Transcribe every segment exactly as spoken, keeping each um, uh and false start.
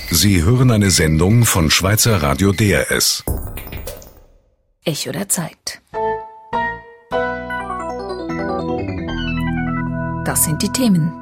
Sie hören eine Sendung von Schweizer Radio D R S. Echo der Zeit. Das sind die Themen.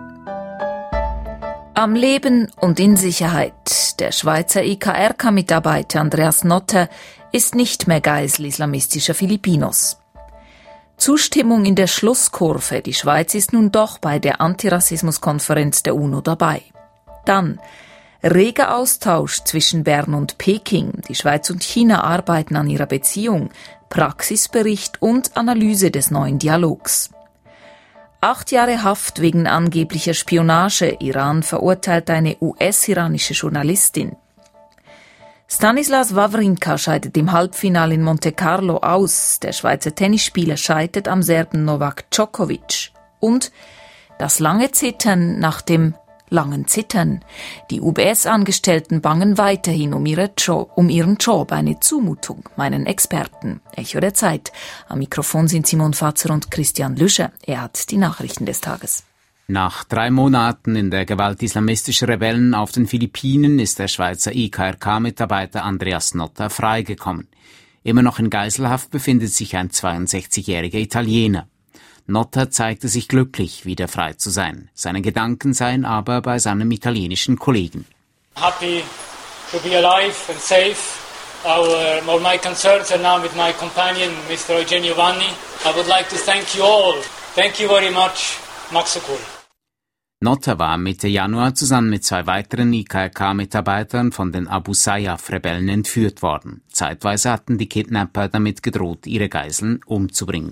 Am Leben und in Sicherheit. Der Schweizer I K R K-Mitarbeiter Andreas Notter ist nicht mehr Geisel islamistischer Filipinos. Zustimmung in der Schlusskurve. Die Schweiz ist nun doch bei der Antirassismuskonferenz der UNO dabei. Dann reger Austausch zwischen Bern und Peking. Die Schweiz und China arbeiten an ihrer Beziehung. Praxisbericht und Analyse des neuen Dialogs. Acht Jahre Haft wegen angeblicher Spionage. Iran verurteilt eine U S-iranische Journalistin. Stanislas Wawrinka scheidet im Halbfinale in Monte Carlo aus. Der Schweizer Tennisspieler scheitert am Serben Novak Djokovic. Und das lange Zittern nach dem langen Zittern. Die U B S-Angestellten bangen weiterhin um, ihre jo- um ihren Job. Eine Zumutung, meinen Experten. Echo der Zeit. Am Mikrofon sind Simon Fatzer und Christian Lüscher. Er hat die Nachrichten des Tages. Nach drei Monaten in der Gewalt islamistischer Rebellen auf den Philippinen ist der Schweizer I K R K-Mitarbeiter Andreas Notter freigekommen. Immer noch in Geiselhaft befindet sich ein zweiundsechzigjähriger Italiener. Notter zeigte sich glücklich, wieder frei zu sein. Seine Gedanken seien aber bei seinem italienischen Kollegen. Happy to be alive and safe. Our, all my concerns are now with my companion, Mister Eugenio Vanni. I would like to thank you all. Thank you very much. Maxukul. Notter war Mitte Januar zusammen mit zwei weiteren I K R K-Mitarbeitern von den Abu Sayyaf-Rebellen entführt worden. Zeitweise hatten die Kidnapper damit gedroht, ihre Geiseln umzubringen.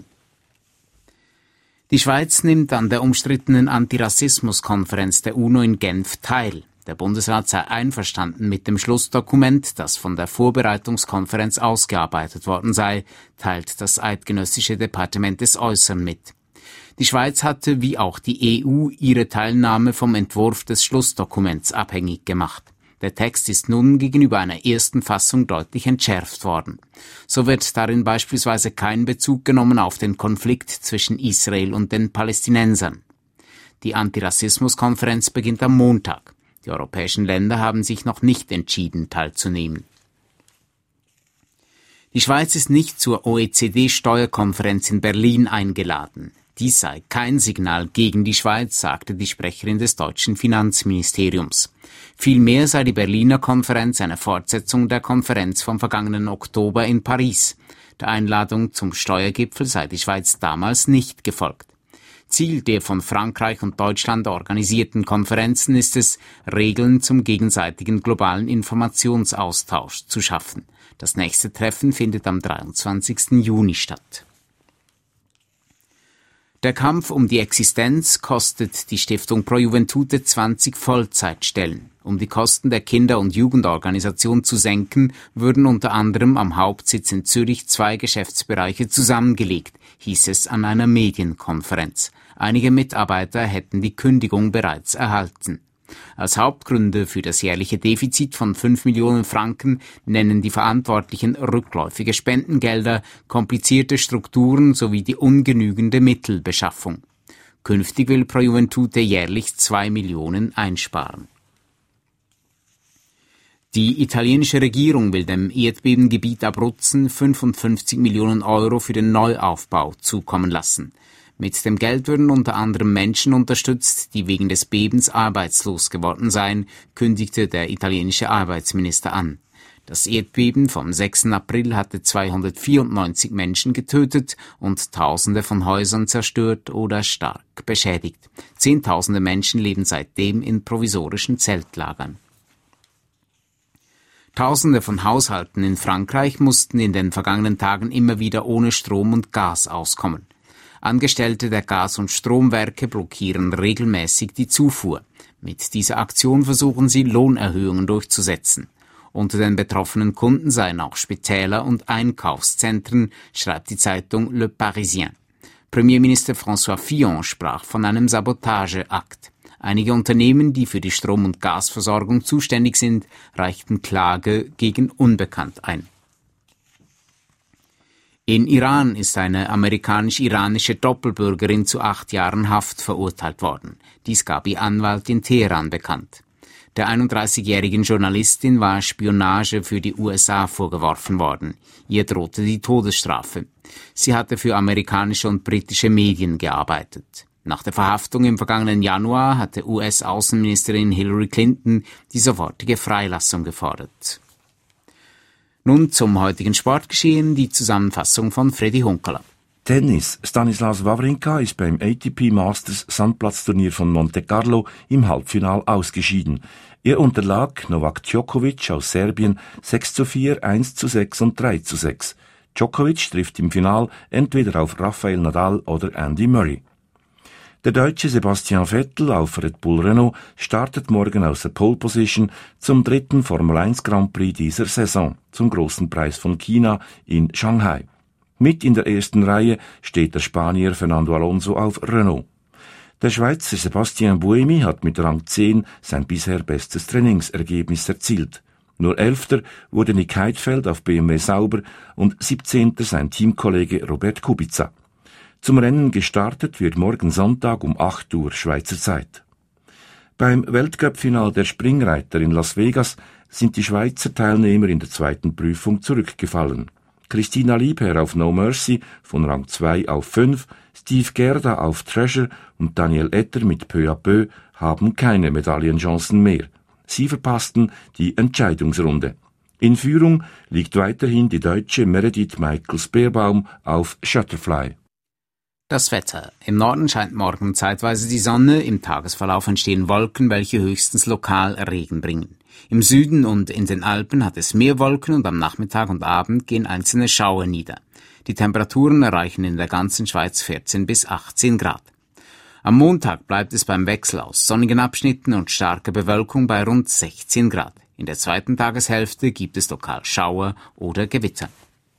Die Schweiz nimmt an der umstrittenen Antirassismuskonferenz der UNO in Genf teil. Der Bundesrat sei einverstanden mit dem Schlussdokument, das von der Vorbereitungskonferenz ausgearbeitet worden sei, teilt das eidgenössische Departement des Äußeren mit. Die Schweiz hatte, wie auch die E U, ihre Teilnahme vom Entwurf des Schlussdokuments abhängig gemacht. Der Text ist nun gegenüber einer ersten Fassung deutlich entschärft worden. So wird darin beispielsweise kein Bezug genommen auf den Konflikt zwischen Israel und den Palästinensern. Die Antirassismuskonferenz beginnt am Montag. Die europäischen Länder haben sich noch nicht entschieden, teilzunehmen. Die Schweiz ist nicht zur O E C D-Steuerkonferenz in Berlin eingeladen. Dies sei kein Signal gegen die Schweiz, sagte die Sprecherin des deutschen Finanzministeriums. Vielmehr sei die Berliner Konferenz eine Fortsetzung der Konferenz vom vergangenen Oktober in Paris. Der Einladung zum Steuergipfel sei die Schweiz damals nicht gefolgt. Ziel der von Frankreich und Deutschland organisierten Konferenzen ist es, Regeln zum gegenseitigen globalen Informationsaustausch zu schaffen. Das nächste Treffen findet am dreiundzwanzigsten Juni statt. Der Kampf um die Existenz kostet die Stiftung Pro Juventute zwanzig Vollzeitstellen. Um die Kosten der Kinder- und Jugendorganisation zu senken, würden unter anderem am Hauptsitz in Zürich zwei Geschäftsbereiche zusammengelegt, hieß es an einer Medienkonferenz. Einige Mitarbeiter hätten die Kündigung bereits erhalten. Als Hauptgründe für das jährliche Defizit von fünf Millionen Franken nennen die Verantwortlichen rückläufige Spendengelder, komplizierte Strukturen sowie die ungenügende Mittelbeschaffung. Künftig will Pro Juventute jährlich zwei Millionen einsparen. Die italienische Regierung will dem Erdbebengebiet Abruzzen fünfundfünfzig Millionen Euro für den Neuaufbau zukommen lassen. Mit dem Geld würden unter anderem Menschen unterstützt, die wegen des Bebens arbeitslos geworden seien, kündigte der italienische Arbeitsminister an. Das Erdbeben vom sechsten April hatte zweihundertvierundneunzig Menschen getötet und Tausende von Häusern zerstört oder stark beschädigt. Zehntausende Menschen leben seitdem in provisorischen Zeltlagern. Tausende von Haushalten in Frankreich mussten in den vergangenen Tagen immer wieder ohne Strom und Gas auskommen. Angestellte der Gas- und Stromwerke blockieren regelmäßig die Zufuhr. Mit dieser Aktion versuchen sie, Lohnerhöhungen durchzusetzen. Unter den betroffenen Kunden seien auch Spitäler und Einkaufszentren, schreibt die Zeitung Le Parisien. Premierminister François Fillon sprach von einem Sabotageakt. Einige Unternehmen, die für die Strom- und Gasversorgung zuständig sind, reichten Klage gegen Unbekannt ein. In Iran ist eine amerikanisch-iranische Doppelbürgerin zu acht Jahren Haft verurteilt worden. Dies gab ihr Anwalt in Teheran bekannt. Der einunddreißigjährigen Journalistin war Spionage für die U S A vorgeworfen worden. Ihr drohte die Todesstrafe. Sie hatte für amerikanische und britische Medien gearbeitet. Nach der Verhaftung im vergangenen Januar hatte U S-Außenministerin Hillary Clinton die sofortige Freilassung gefordert. Nun zum heutigen Sportgeschehen, die Zusammenfassung von Freddy Hunkeler. Tennis. Stanislas Wawrinka ist beim A T P Masters Sandplatzturnier von Monte Carlo im Halbfinal ausgeschieden. Er unterlag Novak Djokovic aus Serbien sechs zu vier, eins zu sechs und drei zu sechs. Djokovic trifft im Final entweder auf Rafael Nadal oder Andy Murray. Der Deutsche Sebastian Vettel auf Red Bull Renault startet morgen aus der Pole Position zum dritten Formel eins Grand Prix dieser Saison, zum Großen Preis von China in Shanghai. Mit in der ersten Reihe steht der Spanier Fernando Alonso auf Renault. Der Schweizer Sebastian Buemi hat mit Rang zehn sein bisher bestes Trainingsergebnis erzielt. Nur Elfter wurde Nick Heidfeld auf B M W Sauber und siebzehnter sein Teamkollege Robert Kubica. Zum Rennen gestartet wird morgen Sonntag um acht Uhr Schweizer Zeit. Beim Weltcup-Final der Springreiter in Las Vegas sind die Schweizer Teilnehmer in der zweiten Prüfung zurückgefallen. Christina Liebherr auf No Mercy von Rang zwei auf fünf, Steve Gerda auf Treasure und Daniel Etter mit Peu à Peu haben keine Medaillenchancen mehr. Sie verpassten die Entscheidungsrunde. In Führung liegt weiterhin die Deutsche Meredith Michaels-Beerbaum auf Shutterfly. Das Wetter. Im Norden scheint morgen zeitweise die Sonne, im Tagesverlauf entstehen Wolken, welche höchstens lokal Regen bringen. Im Süden und in den Alpen hat es mehr Wolken und am Nachmittag und Abend gehen einzelne Schauer nieder. Die Temperaturen erreichen in der ganzen Schweiz vierzehn bis achtzehn Grad. Am Montag bleibt es beim Wechsel aus sonnigen Abschnitten und starker Bewölkung bei rund sechzehn Grad. In der zweiten Tageshälfte gibt es lokal Schauer oder Gewitter.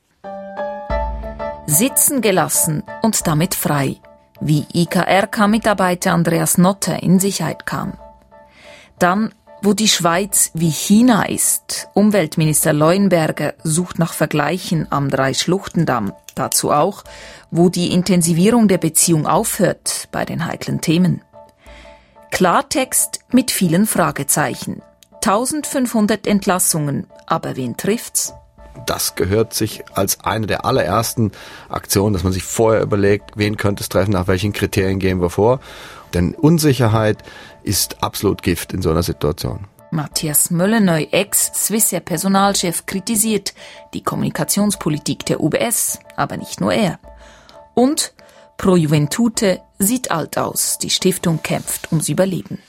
Sitzen gelassen und damit frei, wie I K R K-Mitarbeiter Andreas Notter in Sicherheit kam. Dann, wo die Schweiz wie China ist. Umweltminister Leuenberger sucht nach Vergleichen am Dreischluchtendamm. Dazu auch, wo die Intensivierung der Beziehung aufhört bei den heiklen Themen. Klartext mit vielen Fragezeichen. eintausendfünfhundert Entlassungen, aber wen trifft's? Das gehört sich als eine der allerersten Aktionen, dass man sich vorher überlegt, wen könnte es treffen, nach welchen Kriterien gehen wir vor. Denn Unsicherheit ist absolut Gift in so einer Situation. Matthias Mölleneu, Ex-Swissair Personalchef, kritisiert die Kommunikationspolitik der U B S, aber nicht nur er. Und Pro Juventute sieht alt aus, die Stiftung kämpft ums Überleben.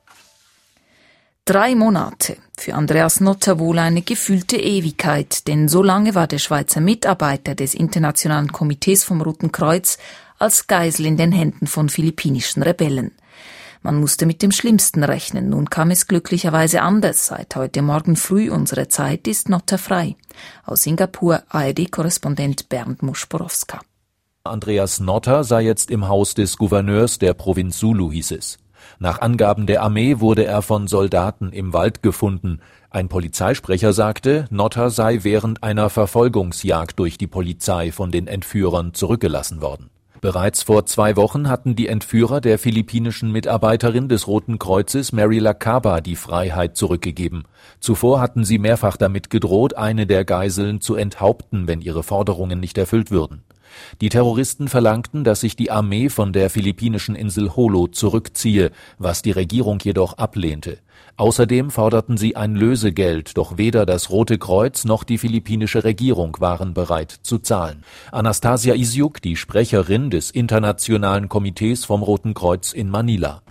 Drei Monate, für Andreas Notter wohl eine gefühlte Ewigkeit, denn so lange war der Schweizer Mitarbeiter des Internationalen Komitees vom Roten Kreuz als Geisel in den Händen von philippinischen Rebellen. Man musste mit dem Schlimmsten rechnen, nun kam es glücklicherweise anders. Seit heute Morgen früh unserer Zeit ist Notter frei. Aus Singapur A R D-Korrespondent Bernd Muschborowska. Andreas Notter sei jetzt im Haus des Gouverneurs der Provinz Sulu, hieß es. Nach Angaben der Armee wurde er von Soldaten im Wald gefunden. Ein Polizeisprecher sagte, Notter sei während einer Verfolgungsjagd durch die Polizei von den Entführern zurückgelassen worden. Bereits vor zwei Wochen hatten die Entführer der philippinischen Mitarbeiterin des Roten Kreuzes Mary Lacaba die Freiheit zurückgegeben. Zuvor hatten sie mehrfach damit gedroht, eine der Geiseln zu enthaupten, wenn ihre Forderungen nicht erfüllt würden. Die Terroristen verlangten, dass sich die Armee von der philippinischen Insel Jolo zurückziehe, was die Regierung jedoch ablehnte. Außerdem forderten sie ein Lösegeld, doch weder das Rote Kreuz noch die philippinische Regierung waren bereit zu zahlen. Anastasia Isiuk, die Sprecherin des Internationalen Komitees vom Roten Kreuz in Manila.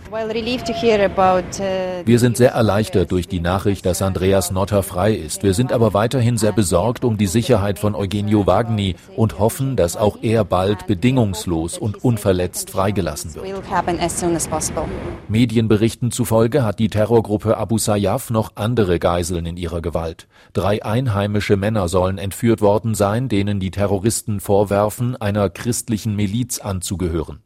Wir sind sehr erleichtert durch die Nachricht, dass Andreas Notter frei ist. Wir sind aber weiterhin sehr besorgt um die Sicherheit von Eugenio Wagni und hoffen, dass auch er bald bedingungslos und unverletzt freigelassen wird. Medienberichten zufolge hat die Terrorgruppe Abu Sayyaf noch andere Geiseln in ihrer Gewalt. Drei einheimische Männer sollen entführt worden sein, denen die Terroristen vorwerfen, einer christlichen Miliz anzugehören.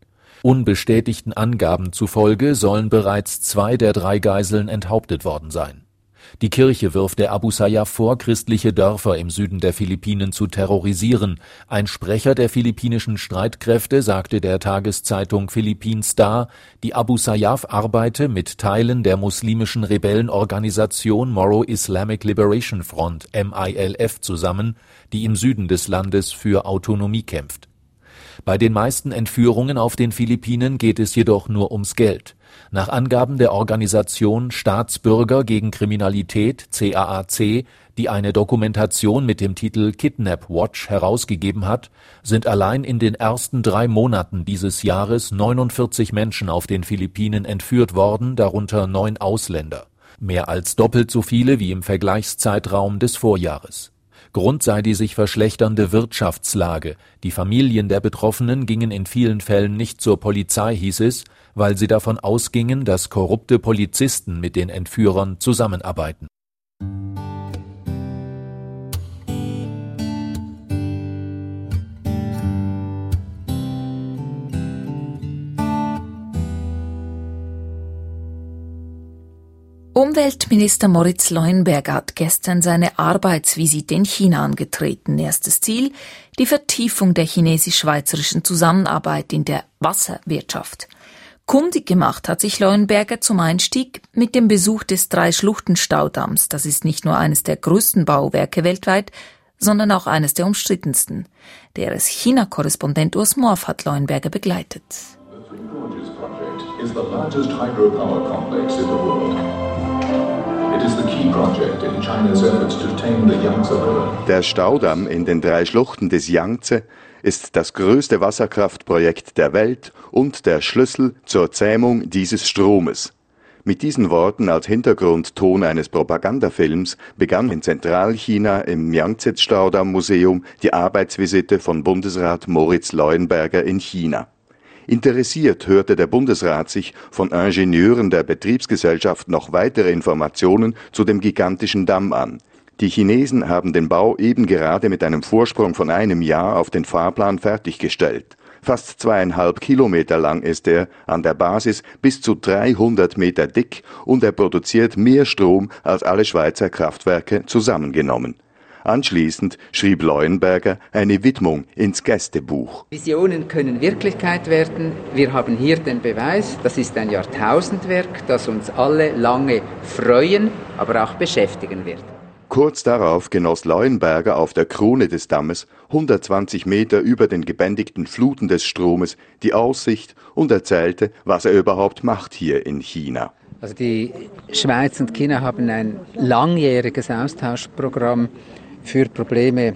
Unbestätigten Angaben zufolge sollen bereits zwei der drei Geiseln enthauptet worden sein. Die Kirche wirft der Abu Sayyaf vor, christliche Dörfer im Süden der Philippinen zu terrorisieren. Ein Sprecher der philippinischen Streitkräfte sagte der Tageszeitung Philippine Star, die Abu Sayyaf arbeite mit Teilen der muslimischen Rebellenorganisation Moro Islamic Liberation Front M I L F zusammen, die im Süden des Landes für Autonomie kämpft. Bei den meisten Entführungen auf den Philippinen geht es jedoch nur ums Geld. Nach Angaben der Organisation Staatsbürger gegen Kriminalität C A A C, die eine Dokumentation mit dem Titel Kidnap Watch herausgegeben hat, sind allein in den ersten drei Monaten dieses Jahres neunundvierzig Menschen auf den Philippinen entführt worden, darunter neun Ausländer. Mehr als doppelt so viele wie im Vergleichszeitraum des Vorjahres. Grund sei die sich verschlechternde Wirtschaftslage. Die Familien der Betroffenen gingen in vielen Fällen nicht zur Polizei, hieß es, weil sie davon ausgingen, dass korrupte Polizisten mit den Entführern zusammenarbeiten. Umweltminister Moritz Leuenberger hat gestern seine Arbeitsvisite in China angetreten. Erstes Ziel, die Vertiefung der chinesisch-schweizerischen Zusammenarbeit in der Wasserwirtschaft. Kundig gemacht hat sich Leuenberger zum Einstieg mit dem Besuch des Drei-Schluchten-Staudamms. Das ist nicht nur eines der größten Bauwerke weltweit, sondern auch eines der umstrittensten. Der China-Korrespondent Urs Morf hat Leuenberger begleitet. The Three Gorges project is the largest hydropower complex in the world. It is the key project in China's efforts to tame the Yangtze River. Der Staudamm in den drei Schluchten des Yangtze ist das größte Wasserkraftprojekt der Welt und der Schlüssel zur Zähmung dieses Stromes. Mit diesen Worten als Hintergrundton eines Propagandafilms begann in Zentralchina im Yangtze-Staudamm-Museum die Arbeitsvisite von Bundesrat Moritz Leuenberger in China. Interessiert hörte der Bundesrat sich von Ingenieuren der Betriebsgesellschaft noch weitere Informationen zu dem gigantischen Damm an. Die Chinesen haben den Bau eben gerade mit einem Vorsprung von einem Jahr auf den Fahrplan fertiggestellt. Fast zweieinhalb Kilometer lang ist er, an der Basis bis zu dreihundert Meter dick und er produziert mehr Strom als alle Schweizer Kraftwerke zusammengenommen. Anschließend schrieb Leuenberger eine Widmung ins Gästebuch. Visionen können Wirklichkeit werden. Wir haben hier den Beweis, das ist ein Jahrtausendwerk, das uns alle lange freuen, aber auch beschäftigen wird. Kurz darauf genoss Leuenberger auf der Krone des Dammes, hundertzwanzig Meter über den gebändigten Fluten des Stromes, die Aussicht und erzählte, was er überhaupt macht hier in China. Also die Schweiz und China haben ein langjähriges Austauschprogramm für Probleme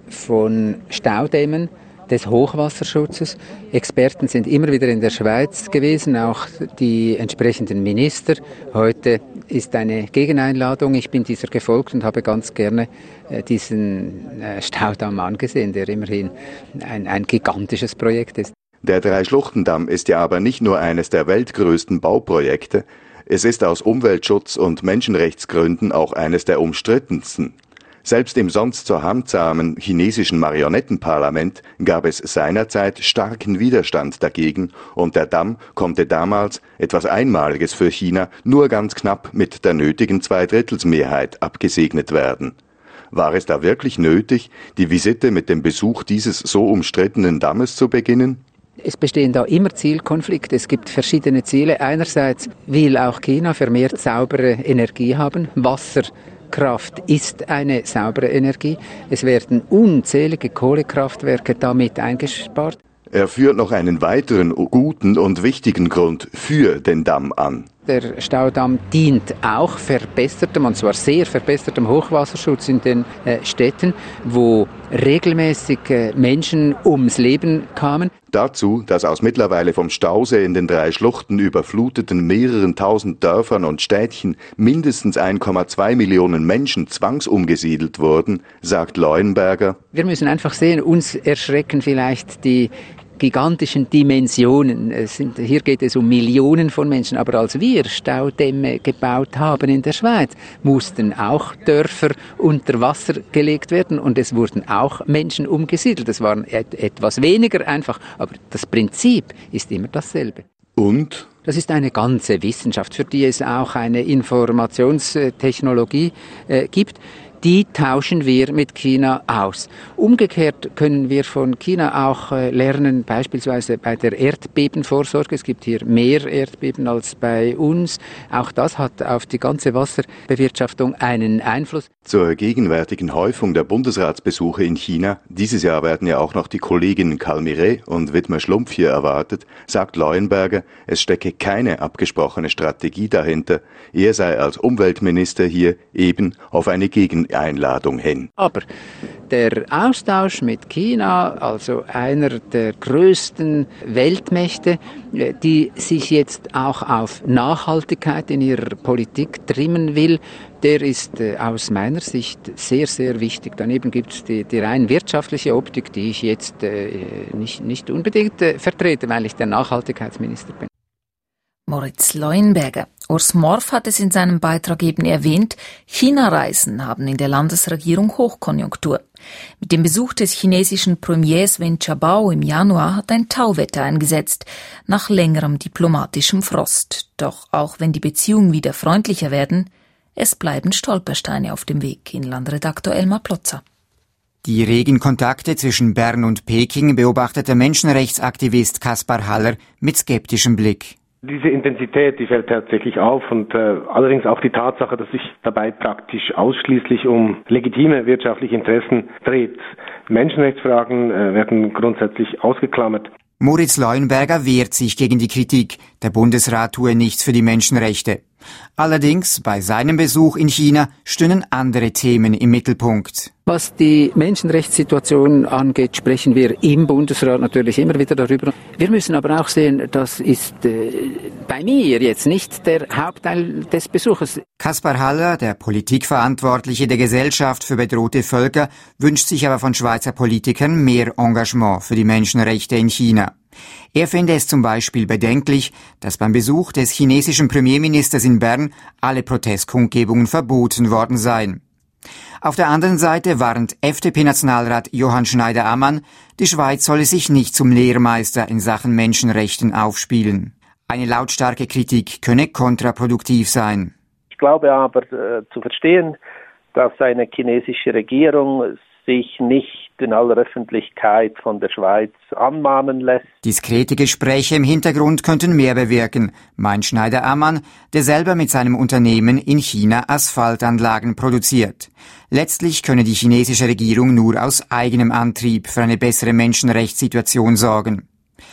von Staudämmen, des Hochwasserschutzes. Experten sind immer wieder in der Schweiz gewesen, auch die entsprechenden Minister. Heute ist eine Gegeneinladung. Ich bin dieser gefolgt und habe ganz gerne diesen Staudamm angesehen, der immerhin ein, ein gigantisches Projekt ist. Der Drei-Schluchten-Damm ist ja aber nicht nur eines der weltgrößten Bauprojekte. Es ist aus Umweltschutz- und Menschenrechtsgründen auch eines der umstrittensten. Selbst im sonst so handzahmen chinesischen Marionettenparlament gab es seinerzeit starken Widerstand dagegen und der Damm konnte damals, etwas Einmaliges für China, nur ganz knapp mit der nötigen Zweidrittelsmehrheit abgesegnet werden. War es da wirklich nötig, die Visite mit dem Besuch dieses so umstrittenen Dammes zu beginnen? Es bestehen da immer Zielkonflikte. Es gibt verschiedene Ziele. Einerseits will auch China vermehrt saubere Energie haben. Wasserkraft ist eine saubere Energie. Es werden unzählige Kohlekraftwerke damit eingespart. Er führt noch einen weiteren guten und wichtigen Grund für den Damm an. Der Staudamm dient auch verbessertem, und zwar sehr verbessertem Hochwasserschutz in den äh, Städten, wo regelmäßig äh, Menschen ums Leben kamen. Dazu, dass aus mittlerweile vom Stausee in den drei Schluchten überfluteten mehreren tausend Dörfern und Städtchen mindestens eins Komma zwei Millionen Menschen zwangsumgesiedelt wurden, sagt Leuenberger. Wir müssen einfach sehen, uns erschrecken vielleicht die gigantischen Dimensionen. Es sind, hier geht es um Millionen von Menschen. Aber als wir Staudämme gebaut haben in der Schweiz, mussten auch Dörfer unter Wasser gelegt werden und es wurden auch Menschen umgesiedelt. Es waren et- etwas weniger einfach, aber das Prinzip ist immer dasselbe. Und? Das ist eine ganze Wissenschaft, für die es auch eine Informationstechnologie äh, gibt. Die tauschen wir mit China aus. Umgekehrt können wir von China auch äh, lernen, beispielsweise bei der Erdbebenvorsorge. Es gibt hier mehr Erdbeben als bei uns. Auch das hat auf die ganze Wasserbewirtschaftung einen Einfluss. Zur gegenwärtigen Häufung der Bundesratsbesuche in China, dieses Jahr werden ja auch noch die Kolleginnen Karl Miret und Wittmer Schlumpf hier erwartet, sagt Leuenberger, es stecke keine abgesprochene Strategie dahinter. Er sei als Umweltminister hier eben auf eine Gegeneinladung hin. Aber der Austausch mit China, also einer der größten Weltmächte, die sich jetzt auch auf Nachhaltigkeit in ihrer Politik trimmen will, der ist äh, aus meiner Sicht sehr, sehr wichtig. Daneben gibt es die, die rein wirtschaftliche Optik, die ich jetzt äh, nicht, nicht unbedingt äh, vertrete, weil ich der Nachhaltigkeitsminister bin. Moritz Leuenberger. Urs Morf hat es in seinem Beitrag eben erwähnt, China-Reisen haben in der Landesregierung Hochkonjunktur. Mit dem Besuch des chinesischen Premiers Wen Jiabao im Januar hat ein Tauwetter eingesetzt, nach längerem diplomatischem Frost. Doch auch wenn die Beziehungen wieder freundlicher werden, es bleiben Stolpersteine auf dem Weg. Inlandredaktor Elmar Plotzer. Die regen Kontakte zwischen Bern und Peking beobachtet der Menschenrechtsaktivist Kaspar Haller mit skeptischem Blick. Diese Intensität, die fällt tatsächlich auf und äh, allerdings auch die Tatsache, dass sich dabei praktisch ausschließlich um legitime wirtschaftliche Interessen dreht. Menschenrechtsfragen äh, werden grundsätzlich ausgeklammert. Moritz Leuenberger wehrt sich gegen die Kritik, der Bundesrat tue nichts für die Menschenrechte. Allerdings, bei seinem Besuch in China stünden andere Themen im Mittelpunkt. Was die Menschenrechtssituation angeht, sprechen wir im Bundesrat natürlich immer wieder darüber. Wir müssen aber auch sehen, das ist äh, bei mir jetzt nicht der Hauptteil des Besuches. Kaspar Haller, der Politikverantwortliche der Gesellschaft für bedrohte Völker, wünscht sich aber von Schweizer Politikern mehr Engagement für die Menschenrechte in China. Er finde es zum Beispiel bedenklich, dass beim Besuch des chinesischen Premierministers in Bern alle Protestkundgebungen verboten worden seien. Auf der anderen Seite warnt F D P-Nationalrat Johann Schneider-Ammann, die Schweiz solle sich nicht zum Lehrmeister in Sachen Menschenrechten aufspielen. Eine lautstarke Kritik könne kontraproduktiv sein. Ich glaube aber äh, zu verstehen, dass eine chinesische Regierung sich nicht in aller Öffentlichkeit von der Schweiz anmahnen lässt. Diskrete Gespräche im Hintergrund könnten mehr bewirken, meint Schneider-Ammann, der selber mit seinem Unternehmen in China Asphaltanlagen produziert. Letztlich könne die chinesische Regierung nur aus eigenem Antrieb für eine bessere Menschenrechtssituation sorgen.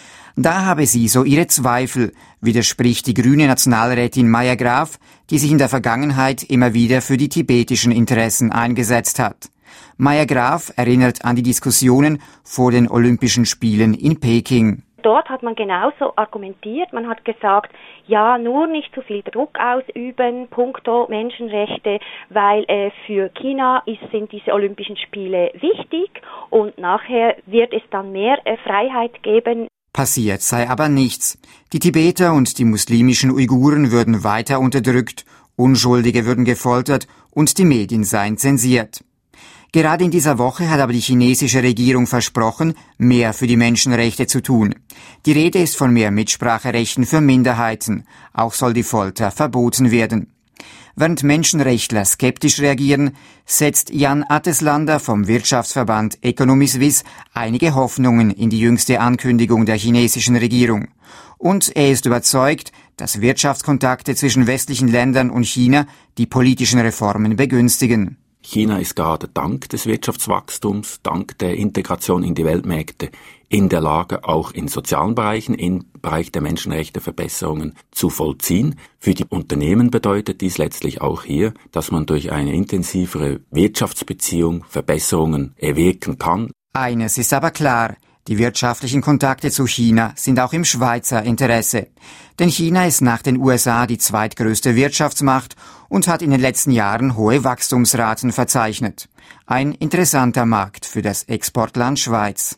Da habe sie so ihre Zweifel, widerspricht die grüne Nationalrätin Maya Graf, die sich in der Vergangenheit immer wieder für die tibetischen Interessen eingesetzt hat. Maya Graf erinnert an die Diskussionen vor den Olympischen Spielen in Peking. Dort hat man genauso argumentiert. Man hat gesagt, ja, nur nicht zu viel Druck ausüben, punkto Menschenrechte, weil äh, für China ist, sind diese Olympischen Spiele wichtig und nachher wird es dann mehr äh, Freiheit geben. Passiert sei aber nichts. Die Tibeter und die muslimischen Uiguren würden weiter unterdrückt, Unschuldige würden gefoltert und die Medien seien zensiert. Gerade in dieser Woche hat aber die chinesische Regierung versprochen, mehr für die Menschenrechte zu tun. Die Rede ist von mehr Mitspracherechten für Minderheiten. Auch soll die Folter verboten werden. Während Menschenrechtler skeptisch reagieren, setzt Jan Atteslander vom Wirtschaftsverband Economiswiss einige Hoffnungen in die jüngste Ankündigung der chinesischen Regierung. Und er ist überzeugt, dass Wirtschaftskontakte zwischen westlichen Ländern und China die politischen Reformen begünstigen. China ist gerade dank des Wirtschaftswachstums, dank der Integration in die Weltmärkte in der Lage, auch in sozialen Bereichen, im Bereich der Menschenrechte Verbesserungen zu vollziehen. Für die Unternehmen bedeutet dies letztlich auch hier, dass man durch eine intensivere Wirtschaftsbeziehung Verbesserungen erwirken kann. Eines ist aber klar. Die wirtschaftlichen Kontakte zu China sind auch im Schweizer Interesse. Denn China ist nach den U S A die zweitgrößte Wirtschaftsmacht und hat in den letzten Jahren hohe Wachstumsraten verzeichnet. Ein interessanter Markt für das Exportland Schweiz.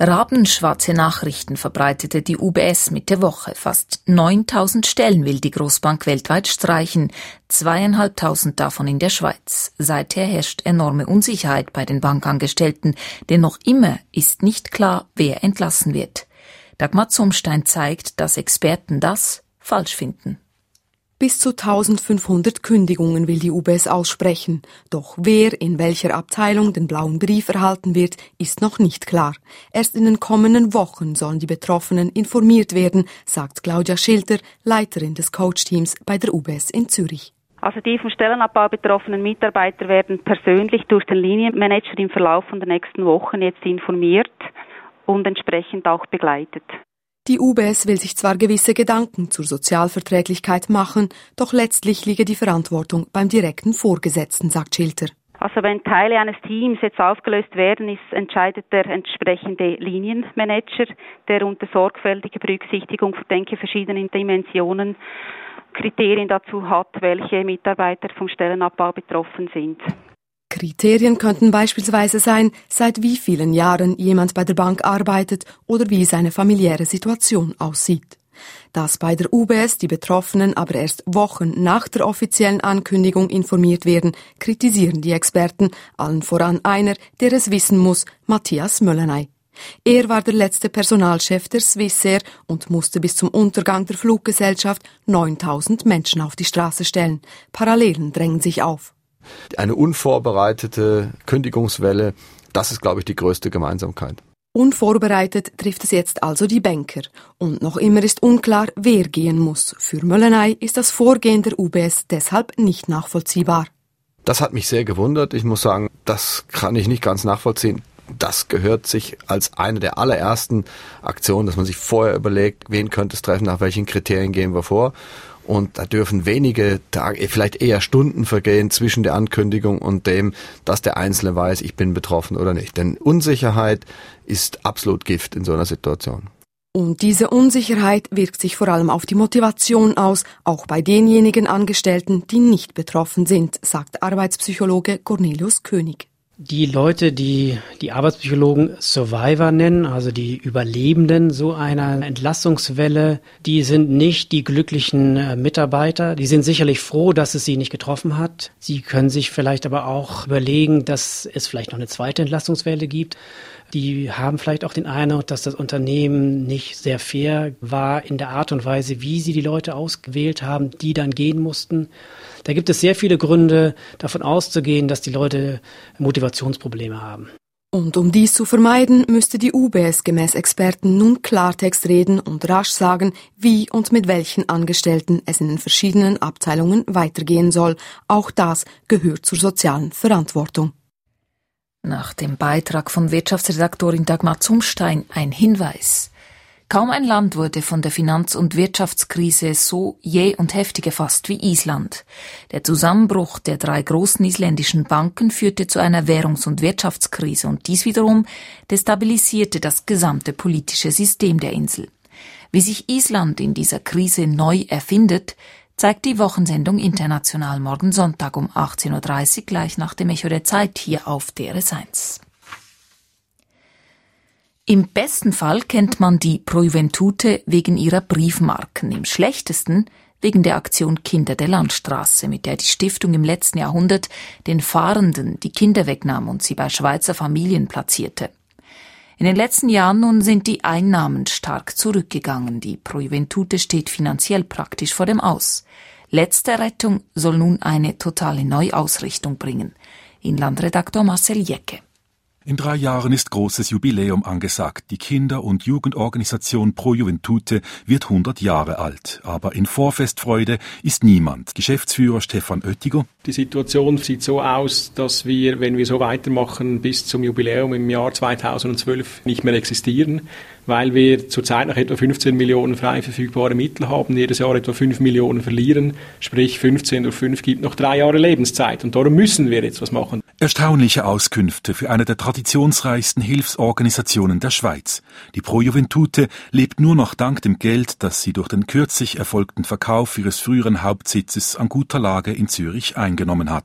Rabenschwarze Nachrichten verbreitete die U B S Mitte Woche. Fast neuntausend Stellen will die Großbank weltweit streichen, zweieinhalbtausend davon in der Schweiz. Seither herrscht enorme Unsicherheit bei den Bankangestellten, denn noch immer ist nicht klar, wer entlassen wird. Dagmar Zumstein zeigt, dass Experten das falsch finden. Bis zu eintausendfünfhundert Kündigungen will die U B S aussprechen. Doch wer in welcher Abteilung den blauen Brief erhalten wird, ist noch nicht klar. Erst in den kommenden Wochen sollen die Betroffenen informiert werden, sagt Claudia Schilter, Leiterin des Coach-Teams bei der U B S in Zürich. Also die vom Stellenabbau betroffenen Mitarbeiter werden persönlich durch den Linienmanager im Verlauf der nächsten Wochen jetzt informiert und entsprechend auch begleitet. Die U B S will sich zwar gewisse Gedanken zur Sozialverträglichkeit machen, doch letztlich liege die Verantwortung beim direkten Vorgesetzten, sagt Schilter. Also wenn Teile eines Teams jetzt aufgelöst werden, ist, entscheidet der entsprechende Linienmanager, der unter sorgfältiger Berücksichtigung für denke verschiedenen Dimensionen Kriterien dazu hat, welche Mitarbeiter vom Stellenabbau betroffen sind. Kriterien könnten beispielsweise sein, seit wie vielen Jahren jemand bei der Bank arbeitet oder wie seine familiäre Situation aussieht. Dass bei der U B S die Betroffenen aber erst Wochen nach der offiziellen Ankündigung informiert werden, kritisieren die Experten, allen voran einer, der es wissen muss, Matthias Möllenay. Er war der letzte Personalchef der Swissair und musste bis zum Untergang der Fluggesellschaft neuntausend Menschen auf die Straße stellen. Parallelen drängen sich auf. Eine unvorbereitete Kündigungswelle, das ist, glaube ich, die größte Gemeinsamkeit. Unvorbereitet trifft es jetzt also die Banker. Und noch immer ist unklar, wer gehen muss. Für Möllenay ist das Vorgehen der U B S deshalb nicht nachvollziehbar. Das hat mich sehr gewundert. Ich muss sagen, das kann ich nicht ganz nachvollziehen. Das gehört sich als eine der allerersten Aktionen, dass man sich vorher überlegt, wen könnte es treffen, nach welchen Kriterien gehen wir vor. Und da dürfen wenige Tage, vielleicht eher Stunden vergehen zwischen der Ankündigung und dem, dass der Einzelne weiß, ich bin betroffen oder nicht. Denn Unsicherheit ist absolut Gift in so einer Situation. Und diese Unsicherheit wirkt sich vor allem auf die Motivation aus, auch bei denjenigen Angestellten, die nicht betroffen sind, sagt Arbeitspsychologe Cornelius König. Die Leute, die die Arbeitspsychologen Survivor nennen, also die Überlebenden so einer Entlassungswelle, die sind nicht die glücklichen äh, Mitarbeiter. Die sind sicherlich froh, dass es sie nicht getroffen hat. Sie können sich vielleicht aber auch überlegen, dass es vielleicht noch eine zweite Entlassungswelle gibt. Die haben vielleicht auch den Eindruck, dass das Unternehmen nicht sehr fair war in der Art und Weise, wie sie die Leute ausgewählt haben, die dann gehen mussten. Da gibt es sehr viele Gründe, davon auszugehen, dass die Leute Motivationsprobleme haben. Und um dies zu vermeiden, müsste die U B S gemäß Experten nun Klartext reden und rasch sagen, wie und mit welchen Angestellten es in den verschiedenen Abteilungen weitergehen soll. Auch das gehört zur sozialen Verantwortung. Nach dem Beitrag von Wirtschaftsredaktorin Dagmar Zumstein ein Hinweis. Kaum ein Land wurde von der Finanz- und Wirtschaftskrise so jäh und heftig gefasst wie Island. Der Zusammenbruch der drei großen isländischen Banken führte zu einer Währungs- und Wirtschaftskrise und dies wiederum destabilisierte das gesamte politische System der Insel. Wie sich Island in dieser Krise neu erfindet, zeigt die Wochensendung International morgen Sonntag um achtzehn Uhr dreißig gleich nach dem Echo der Zeit hier auf D R S eins. Im besten Fall kennt man die Pro Juventute wegen ihrer Briefmarken, im schlechtesten wegen der Aktion Kinder der Landstraße, mit der die Stiftung im letzten Jahrhundert den Fahrenden die Kinder wegnahm und sie bei Schweizer Familien platzierte. In den letzten Jahren nun sind die Einnahmen stark zurückgegangen. Die Pro Juventute steht finanziell praktisch vor dem Aus. Letzte Rettung soll nun eine totale Neuausrichtung bringen. Inlandredaktor Marcel Jecke. In drei Jahren ist großes Jubiläum angesagt. Die Kinder- und Jugendorganisation Pro Juventute wird hundert Jahre alt. Aber in Vorfestfreude ist niemand. Geschäftsführer Stefan Oettiger. Die Situation sieht so aus, dass wir, wenn wir so weitermachen, bis zum Jubiläum im Jahr zweitausendzwölf nicht mehr existieren, weil wir zurzeit noch etwa fünfzehn Millionen frei verfügbare Mittel haben, jedes Jahr etwa fünf Millionen verlieren, sprich fünfzehn durch fünf gibt noch drei Jahre Lebenszeit und darum müssen wir jetzt was machen. Erstaunliche Auskünfte für eine der traditionsreichsten Hilfsorganisationen der Schweiz. Die Pro Juventute lebt nur noch dank dem Geld, das sie durch den kürzlich erfolgten Verkauf ihres früheren Hauptsitzes an guter Lage in Zürich eingenommen hat.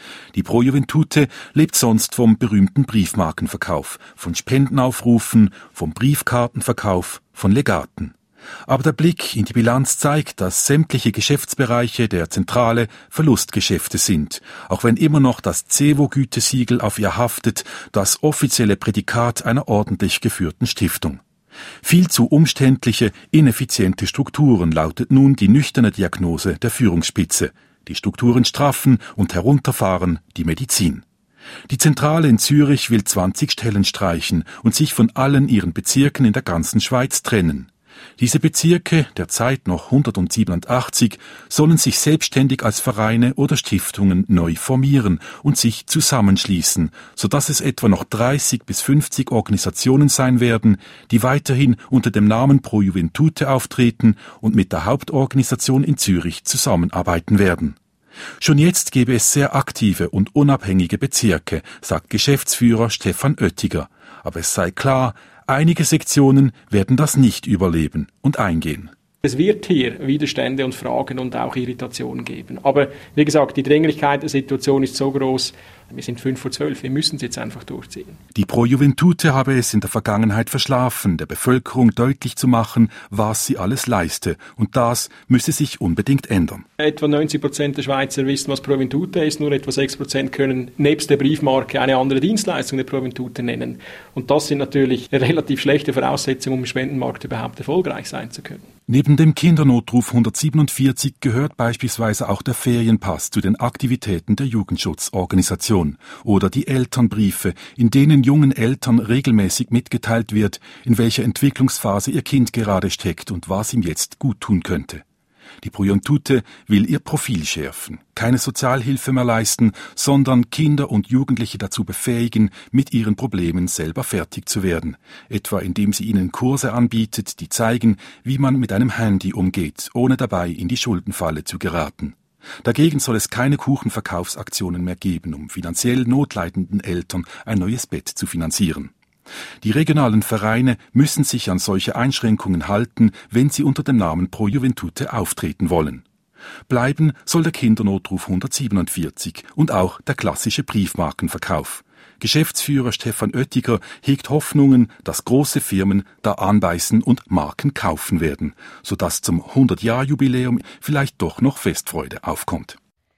Die Pro Juventute lebt sonst vom berühmten Briefmarkenverkauf, von Spendenaufrufen, vom Briefkartenverkauf, von Legaten. Aber der Blick in die Bilanz zeigt, dass sämtliche Geschäftsbereiche der Zentrale Verlustgeschäfte sind, auch wenn immer noch das CEVO-Gütesiegel auf ihr haftet, das offizielle Prädikat einer ordentlich geführten Stiftung. Viel zu umständliche, ineffiziente Strukturen lautet nun die nüchterne Diagnose der Führungsspitze. Die Strukturen straffen und herunterfahren die Medizin. Die Zentrale in Zürich will zwanzig Stellen streichen und sich von allen ihren Bezirken in der ganzen Schweiz trennen. Diese Bezirke, derzeit noch hundertsiebenundachtzig, sollen sich selbstständig als Vereine oder Stiftungen neu formieren und sich zusammenschließen, sodass es etwa noch dreißig bis fünfzig Organisationen sein werden, die weiterhin unter dem Namen Pro Juventute auftreten und mit der Hauptorganisation in Zürich zusammenarbeiten werden. Schon jetzt gäbe es sehr aktive und unabhängige Bezirke, sagt Geschäftsführer Stefan Oettiger. Aber es sei klar, einige Sektionen werden das nicht überleben und eingehen. Es wird hier Widerstände und Fragen und auch Irritationen geben. Aber wie gesagt, die Dringlichkeit der Situation ist so groß, wir sind fünf vor zwölf, wir müssen es jetzt einfach durchziehen. Die Pro Juventute habe es in der Vergangenheit verschlafen, der Bevölkerung deutlich zu machen, was sie alles leiste. Und das müsse sich unbedingt ändern. Etwa neunzig Prozent der Schweizer wissen, was Pro Juventute ist, nur etwa sechs Prozent können nebst der Briefmarke eine andere Dienstleistung der Pro Juventute nennen. Und das sind natürlich relativ schlechte Voraussetzungen, um im Spendenmarkt überhaupt erfolgreich sein zu können. Neben dem Kindernotruf hundertsiebenundvierzig gehört beispielsweise auch der Ferienpass zu den Aktivitäten der Jugendschutzorganisation oder die Elternbriefe, in denen jungen Eltern regelmäßig mitgeteilt wird, in welcher Entwicklungsphase ihr Kind gerade steckt und was ihm jetzt gut tun könnte. Die Pro Juventute will ihr Profil schärfen, keine Sozialhilfe mehr leisten, sondern Kinder und Jugendliche dazu befähigen, mit ihren Problemen selber fertig zu werden, etwa indem sie ihnen Kurse anbietet, die zeigen, wie man mit einem Handy umgeht, ohne dabei in die Schuldenfalle zu geraten. Dagegen soll es keine Kuchenverkaufsaktionen mehr geben, um finanziell notleidenden Eltern ein neues Bett zu finanzieren. Die regionalen Vereine müssen sich an solche Einschränkungen halten, wenn sie unter dem Namen Pro Juventute auftreten wollen. Bleiben soll der Kindernotruf hundertsiebenundvierzig und auch der klassische Briefmarkenverkauf. Geschäftsführer Stefan Oettiger hegt Hoffnungen, dass große Firmen da anbeißen und Marken kaufen werden, sodass zum hundert-Jahr-Jubiläum vielleicht doch noch Festfreude aufkommt.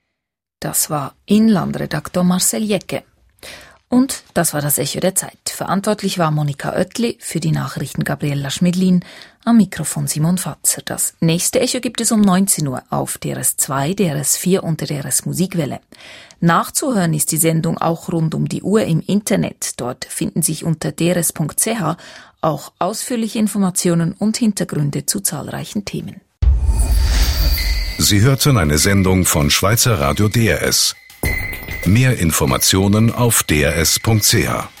Das war Inlandredaktor Marcel Jecke. Und das war das Echo der Zeit. Verantwortlich war Monika Oettli, für die Nachrichten Gabriella Schmidlin, am Mikrofon Simon Fatzer. Das nächste Echo gibt es um neunzehn Uhr auf D R S zwei, D R S vier und der D R S Musikwelle. Nachzuhören ist die Sendung auch rund um die Uhr im Internet. Dort finden sich unter d r s punkt c h auch ausführliche Informationen und Hintergründe zu zahlreichen Themen. Sie hörten eine Sendung von Schweizer Radio D R S. Mehr Informationen auf d r s punkt c h.